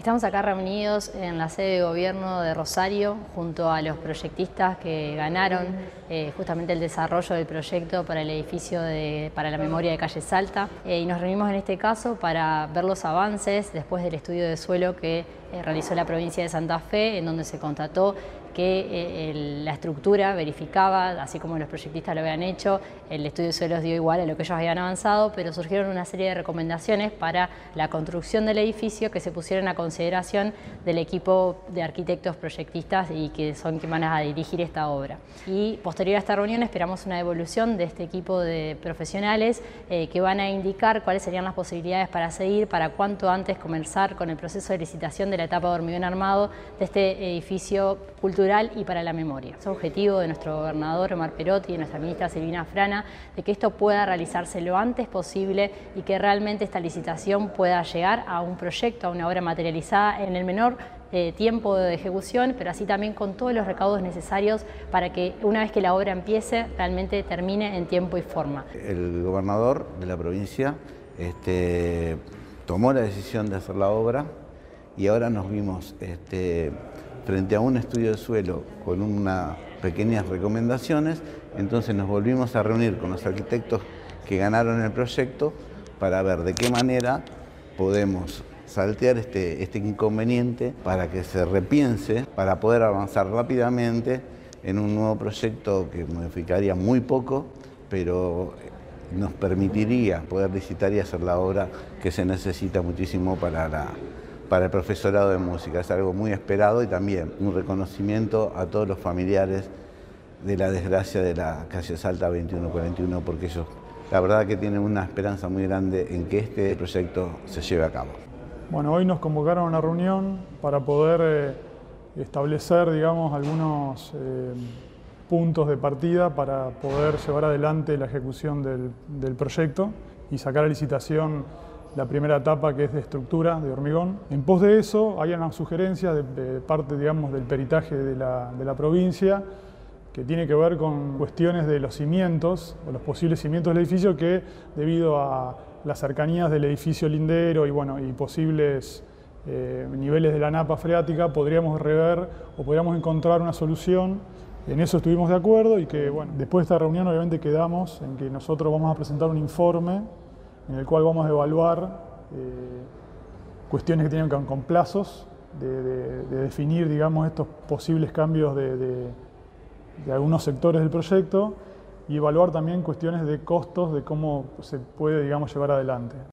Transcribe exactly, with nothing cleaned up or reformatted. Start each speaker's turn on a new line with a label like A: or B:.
A: Estamos acá reunidos en la sede de gobierno de Rosario junto a los proyectistas que ganaron eh, justamente el desarrollo del proyecto para el edificio de, para la memoria de Calle Salta eh, y nos reunimos en este caso para ver los avances después del estudio de suelo que eh, realizó la provincia de Santa Fe, en donde se constató que eh, el, la estructura verificaba, así como los proyectistas lo habían hecho, el estudio de suelos dio igual a lo que ellos habían avanzado, pero surgieron una serie de recomendaciones para la construcción del edificio que se pusieron a consideración del equipo de arquitectos proyectistas y que son quienes van a dirigir esta obra. Y posterior a esta reunión esperamos una devolución de este equipo de profesionales eh, que van a indicar cuáles serían las posibilidades para seguir, para cuanto antes comenzar con el proceso de licitación de la etapa de hormigón armado de este edificio cultural y para la memoria. Es objetivo de nuestro gobernador Omar Perotti y de nuestra ministra Silvina Frana de que esto pueda realizarse lo antes posible y que realmente esta licitación pueda llegar a un proyecto, a una obra materializada en el menor eh, tiempo de ejecución, pero así también con todos los recaudos necesarios para que una vez que la obra empiece realmente termine en tiempo y forma.
B: El gobernador de la provincia este, tomó la decisión de hacer la obra y ahora nos vimos este, frente a un estudio de suelo con unas pequeñas recomendaciones, entonces nos volvimos a reunir con los arquitectos que ganaron el proyecto para ver de qué manera podemos saltear este, este inconveniente para que se repiense, para poder avanzar rápidamente en un nuevo proyecto que modificaría muy poco, pero nos permitiría poder licitar y hacer la obra que se necesita muchísimo para la para el profesorado de música. Es algo muy esperado y también un reconocimiento a todos los familiares de la desgracia de la calle Salta veintiuno cuarenta y uno, porque ellos la verdad que tienen una esperanza muy grande en que este proyecto se lleve a cabo.
C: Bueno, hoy nos convocaron a una reunión para poder eh, establecer, digamos, algunos eh, puntos de partida para poder llevar adelante la ejecución del, del proyecto y sacar a licitación la primera etapa, que es de estructura, de hormigón. En pos de eso hay una sugerencia de, de parte, digamos, del peritaje de la, de la provincia que tiene que ver con cuestiones de los cimientos, o los posibles cimientos del edificio, que debido a las cercanías del edificio lindero y, bueno, y posibles eh, niveles de la napa freática, podríamos rever o podríamos encontrar una solución. En eso estuvimos de acuerdo y que, bueno, después de esta reunión obviamente quedamos en que nosotros vamos a presentar un informe en el cual vamos a evaluar eh, cuestiones que tienen que ver con plazos, de, de, de definir, digamos, estos posibles cambios de, de, de algunos sectores del proyecto y evaluar también cuestiones de costos de cómo se puede, digamos, llevar adelante.